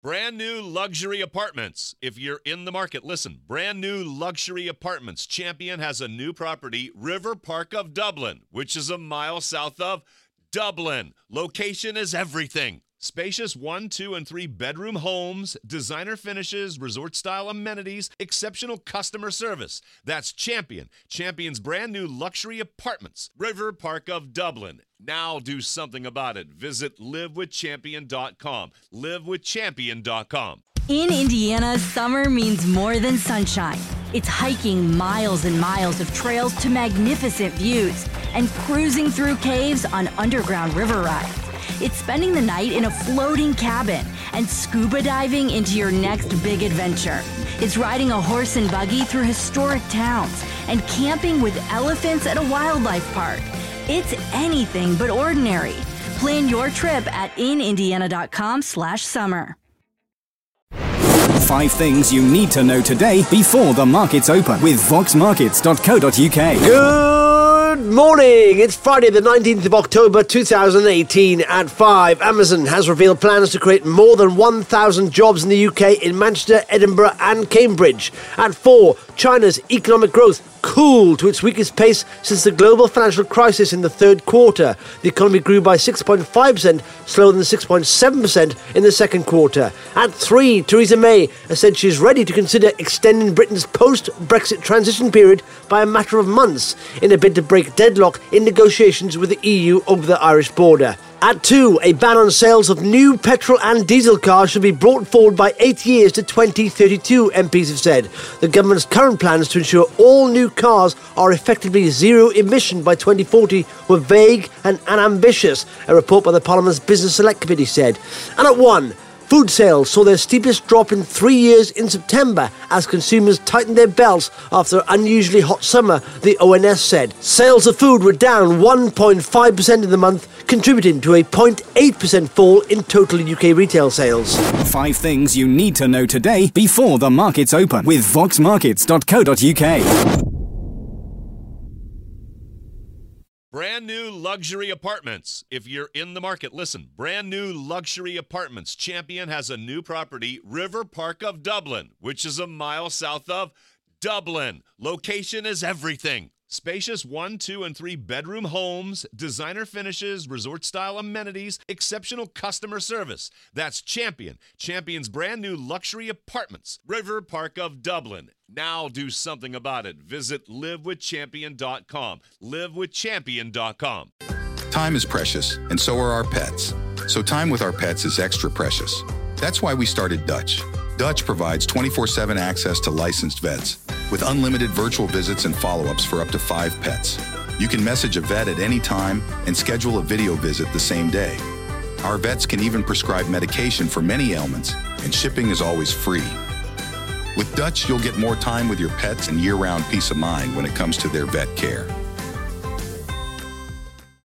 Brand new luxury apartments. If you're in the market, listen. Brand new luxury apartments. Champion has a new property, River Park of Dublin, which is a mile south of Dublin. Location is everything. Spacious 1, 2, and 3 bedroom homes, designer finishes, resort-style amenities, exceptional customer service. That's Champion. Champion's brand new luxury apartments, River Park of Dublin. Now do something about it. Visit livewithchampion.com. Livewithchampion.com. In Indiana, summer means more than sunshine. It's hiking miles and miles of trails to magnificent views and cruising through caves on underground river rides. It's spending the night in a floating cabin and scuba diving into your next big adventure. It's riding a horse and buggy through historic towns and camping with elephants at a wildlife park. It's anything but ordinary. Plan your trip at inindiana.com/summer. 5 things you need to know today before the markets open with voxmarkets.co.uk. Good morning. It's Friday the 19th of October 2018 at 5. Amazon has revealed plans to create more than 1,000 jobs in the UK in Manchester, Edinburgh and Cambridge. At 4, China's economic growth cooled to its weakest pace since the global financial crisis in the third quarter. The economy grew by 6.5%, slower than 6.7% in the second quarter. At 3, Theresa May has said she is ready to consider extending Britain's post-Brexit transition period by a matter of months in a bid to break deadlock in negotiations with the EU over the Irish border. At 2, a ban on sales of new petrol and diesel cars should be brought forward by 8 years to 2032, MPs have said. The government's current plans to ensure all new cars are effectively zero emission by 2040 were vague and unambitious, a report by the Parliament's Business Select Committee said. And at 1, food sales saw their steepest drop in 3 years in September as consumers tightened their belts after an unusually hot summer, the ONS said. Sales of food were down 1.5% in the month, contributing to a 0.8% fall in total UK retail sales. 5 things you need to know today before the markets open with voxmarkets.co.uk. Brand new luxury apartments. If you're in the market, listen. Brand new luxury apartments. Champion has a new property, River Park of Dublin, which is a mile south of Dublin. Location is everything. Spacious 1, 2, and 3 bedroom homes, designer finishes, resort-style amenities, exceptional customer service. That's Champion. Champion's brand new luxury apartments, River Park of Dublin. Now do something about it. Visit livewithchampion.com. Livewithchampion.com. Time is precious, and so are our pets. So time with our pets is extra precious. That's why we started Dutch. Dutch provides 24/7 access to licensed vets with unlimited virtual visits and follow-ups for up to 5 pets. You can message a vet at any time and schedule a video visit the same day. Our vets can even prescribe medication for many ailments, and shipping is always free. With Dutch, you'll get more time with your pets and year-round peace of mind when it comes to their vet care.